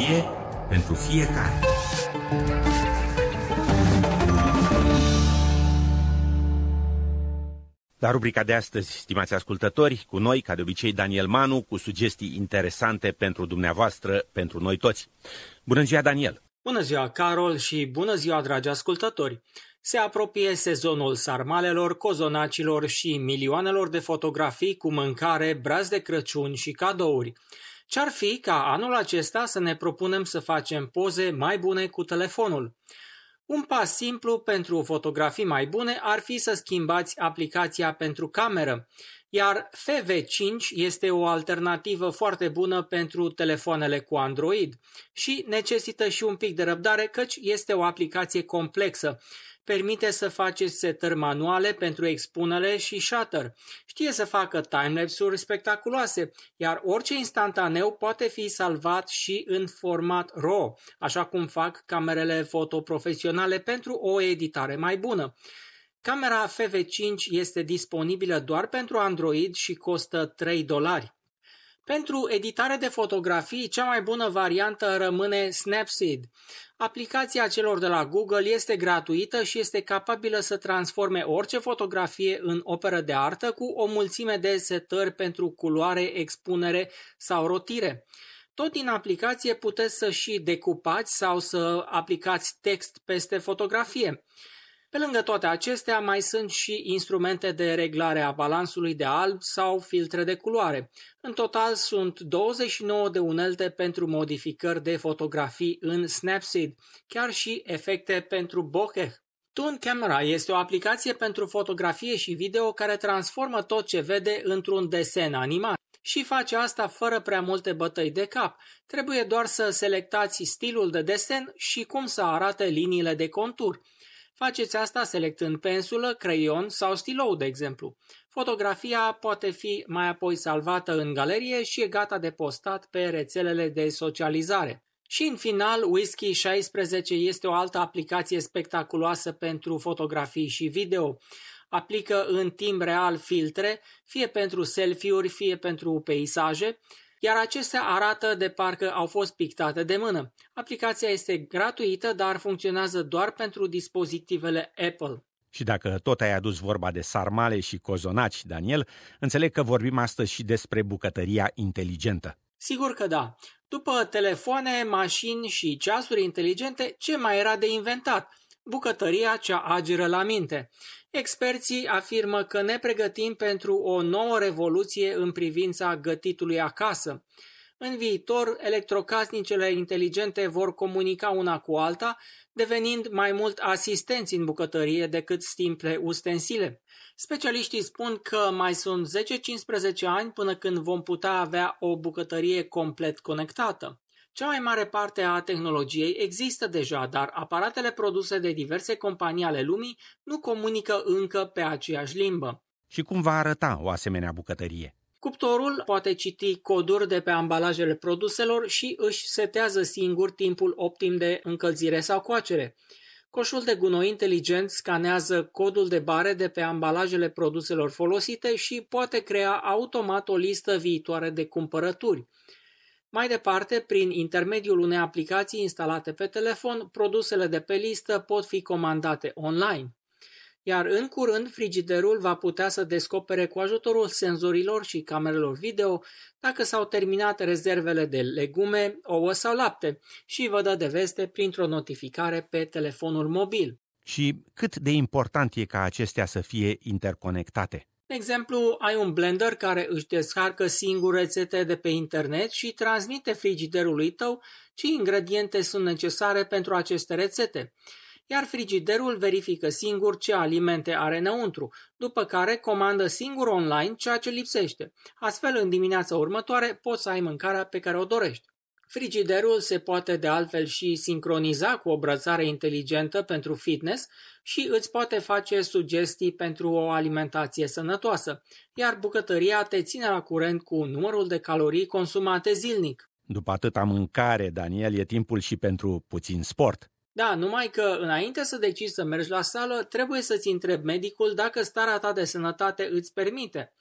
Tehnologie pentru fiecare. La rubrica de astăzi, stimați ascultători, cu noi, ca de obicei, Daniel Manu, cu sugestii interesante pentru dumneavoastră, pentru noi toți. Bună ziua, Daniel! Bună ziua, Carol, și bună ziua, dragi ascultători! Se apropie sezonul sarmalelor, cozonacilor și milioanelor de fotografii cu mâncare, brazi de Crăciun și cadouri. Ce-ar fi ca anul acesta să ne propunem să facem poze mai bune cu telefonul? Un pas simplu pentru fotografii mai bune ar fi să schimbați aplicația pentru cameră, iar FV5 este o alternativă foarte bună pentru telefoanele cu Android și necesită și un pic de răbdare căci este o aplicație complexă. Permite să faceți setări manuale pentru expunere și shutter. Știe să facă timelapse-uri spectaculoase, iar orice instantaneu poate fi salvat și în format RAW, așa cum fac camerele fotoprofesionale pentru o editare mai bună. Camera FV5 este disponibilă doar pentru Android și costă $3. Pentru editare de fotografii, cea mai bună variantă rămâne Snapseed. Aplicația celor de la Google este gratuită și este capabilă să transforme orice fotografie în operă de artă cu o mulțime de setări pentru culoare, expunere sau rotire. Tot din aplicație puteți să și decupați sau să aplicați text peste fotografie. Pe lângă toate acestea, mai sunt și instrumente de reglare a balansului de alb sau filtre de culoare. În total sunt 29 de unelte pentru modificări de fotografii în Snapseed, chiar și efecte pentru bokeh. Toon Camera este o aplicație pentru fotografie și video care transformă tot ce vede într-un desen animat. Și face asta fără prea multe bătăi de cap. Trebuie doar să selectați stilul de desen și cum să arate liniile de contur. Faceți asta selectând pensulă, creion sau stilou, de exemplu. Fotografia poate fi mai apoi salvată în galerie și e gata de postat pe rețelele de socializare. Și în final, Whiskey 16 este o altă aplicație spectaculoasă pentru fotografii și video. Aplică în timp real filtre, fie pentru selfie-uri, fie pentru peisaje, iar acestea arată de parcă au fost pictate de mână. Aplicația este gratuită, dar funcționează doar pentru dispozitivele Apple. Și dacă tot ai adus vorba de sarmale și cozonaci, Daniel, înțeleg că vorbim astăzi și despre bucătăria inteligentă. Sigur că da. După telefoane, mașini și ceasuri inteligente, ce mai era de inventat? Bucătăria cea agiră la minte. Experții afirmă că ne pregătim pentru o nouă revoluție în privința gătitului acasă. În viitor, electrocasnicele inteligente vor comunica una cu alta, devenind mai mult asistenți în bucătărie decât simple ustensile. Specialiștii spun că mai sunt 10-15 ani până când vom putea avea o bucătărie complet conectată. Cea mai mare parte a tehnologiei există deja, dar aparatele produse de diverse companii ale lumii nu comunică încă pe aceeași limbă. Și cum va arăta o asemenea bucătărie? Cuptorul poate citi coduri de pe ambalajele produselor și își setează singur timpul optim de încălzire sau coacere. Coșul de gunoi inteligent scanează codul de bare de pe ambalajele produselor folosite și poate crea automat o listă viitoare de cumpărături. Mai departe, prin intermediul unei aplicații instalate pe telefon, produsele de pe listă pot fi comandate online. Iar în curând, frigiderul va putea să descopere cu ajutorul senzorilor și camerelor video dacă s-au terminat rezervele de legume, ouă sau lapte și vă dă de veste printr-o notificare pe telefonul mobil. Și cât de important e ca acestea să fie interconectate? De exemplu, ai un blender care își descarcă singur rețete de pe internet și transmite frigiderului tău ce ingrediente sunt necesare pentru aceste rețete. Iar frigiderul verifică singur ce alimente are înăuntru, după care comandă singur online ceea ce lipsește. Astfel, în dimineața următoare poți să ai mâncarea pe care o dorești. Frigiderul se poate de altfel și sincroniza cu o brățară inteligentă pentru fitness și îți poate face sugestii pentru o alimentație sănătoasă, iar bucătăria te ține la curent cu numărul de calorii consumate zilnic. După atâta mâncare, Daniel, e timpul și pentru puțin sport. Da, numai că înainte să decizi să mergi la sală, trebuie să-ți întrebi medicul dacă starea ta de sănătate îți permite.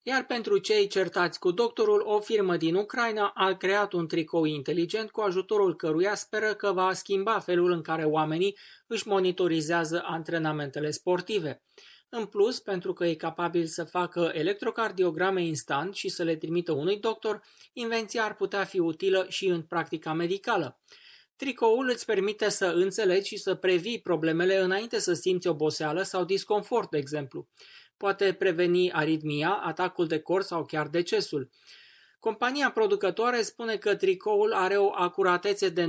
Iar pentru cei certați cu doctorul, o firmă din Ucraina a creat un tricou inteligent cu ajutorul căruia speră că va schimba felul în care oamenii își monitorizează antrenamentele sportive. În plus, pentru că e capabil să facă electrocardiograme instant și să le trimită unui doctor, invenția ar putea fi utilă și în practica medicală. Tricoul îți permite să înțelegi și să previi problemele înainte să simți oboseală sau disconfort, de exemplu. Poate preveni aritmia, atacul de cor sau chiar decesul. Compania producătoare spune că tricoul are o acuratețe de 99%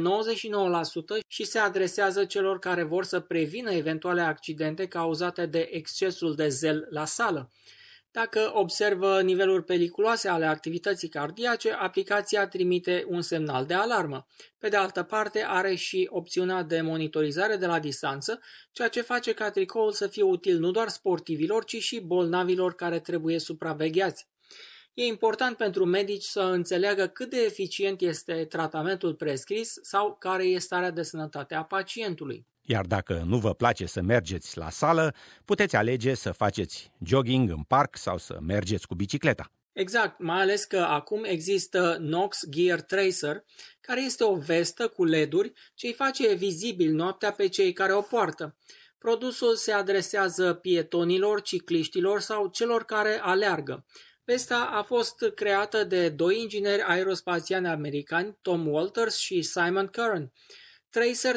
și se adresează celor care vor să prevină eventuale accidente cauzate de excesul de zel la sală. Dacă observă niveluri periculoase ale activității cardiace, aplicația trimite un semnal de alarmă. Pe de altă parte, are și opțiunea de monitorizare de la distanță, ceea ce face ca tricoul să fie util nu doar sportivilor, ci și bolnavilor care trebuie supravegheați. E important pentru medici să înțeleagă cât de eficient este tratamentul prescris sau care e starea de sănătate a pacientului. Iar dacă nu vă place să mergeți la sală, puteți alege să faceți jogging în parc sau să mergeți cu bicicleta. Exact, mai ales că acum există Nox Gear Tracer, care este o vestă cu LED-uri ce îi face vizibil noaptea pe cei care o poartă. Produsul se adresează pietonilor, cicliștilor sau celor care aleargă. Vesta a fost creată de doi ingineri aerospațiali americani, Tom Walters și Simon Curran. Tracer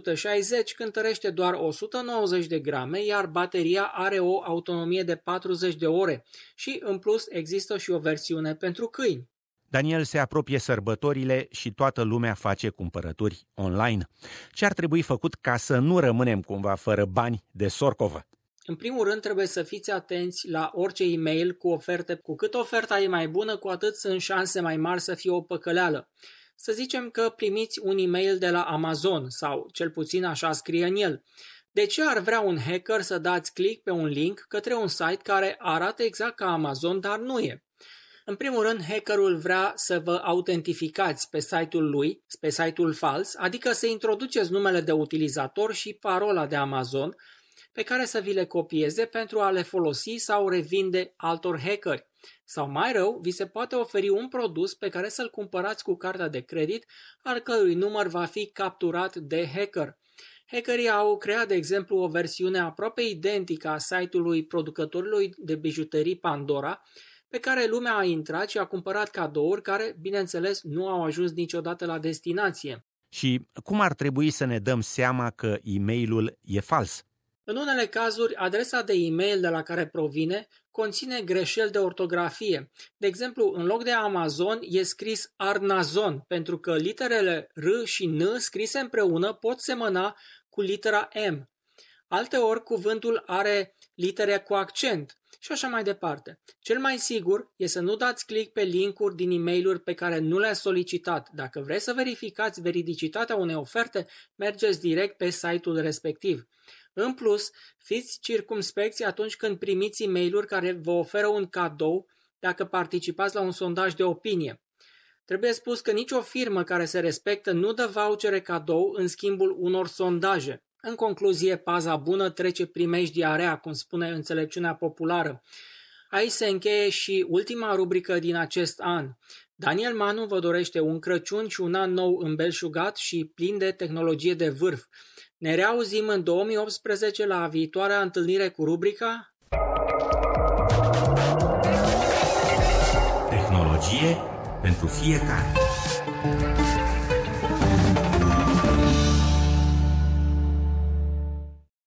360 cântărește doar 190 de grame, iar bateria are o autonomie de 40 de ore și, în plus, există și o versiune pentru câini. Daniel, se apropie sărbătorile și toată lumea face cumpărături online. Ce ar trebui făcut ca să nu rămânem cumva fără bani de sorcovă? În primul rând, trebuie să fiți atenți la orice e-mail cu oferte. Cu cât oferta e mai bună, cu atât sunt șanse mai mari să fie o păcăleală. Să zicem că primiți un e-mail de la Amazon, sau cel puțin așa scrie în el. De ce ar vrea un hacker să dați click pe un link către un site care arată exact ca Amazon, dar nu e? În primul rând, hackerul vrea să vă autentificați pe site-ul lui, pe site-ul fals, adică să introduceți numele de utilizator și parola de Amazon, pe care să vi le copieze pentru a le folosi sau revinde altor hackeri. Sau mai rău, vi se poate oferi un produs pe care să-l cumpărați cu cartea de credit, al cărui număr va fi capturat de hacker. Hackerii au creat, de exemplu, o versiune aproape identică a site-ului producătorului de bijuterii Pandora, pe care lumea a intrat și a cumpărat cadouri care, bineînțeles, nu au ajuns niciodată la destinație. Și cum ar trebui să ne dăm seama că e-mailul e fals? În unele cazuri, adresa de e-mail de la care provine conține greșeli de ortografie. De exemplu, în loc de Amazon e scris Arnazon, pentru că literele R și N scrise împreună pot semăna cu litera M. Alteori, cuvântul are litere cu accent și așa mai departe. Cel mai sigur e să nu dați click pe linkuri din e-mail-uri pe care nu le-ați solicitat. Dacă vreți să verificați veridicitatea unei oferte, mergeți direct pe site-ul respectiv. În plus, fiți circumspecți atunci când primiți e-mail-uri care vă oferă un cadou dacă participați la un sondaj de opinie. Trebuie spus că nicio firmă care se respectă nu dă vouchere cadou în schimbul unor sondaje. În concluzie, paza bună trece primejdia, cum spune înțelepciunea populară. Aici se încheie și ultima rubrică din acest an. Daniel Manu vă dorește un Crăciun și un an nou îmbelșugat și plin de tehnologie de vârf. Ne reauzim în 2018 la viitoarea întâlnire cu rubrica Tehnologie pentru fiecare.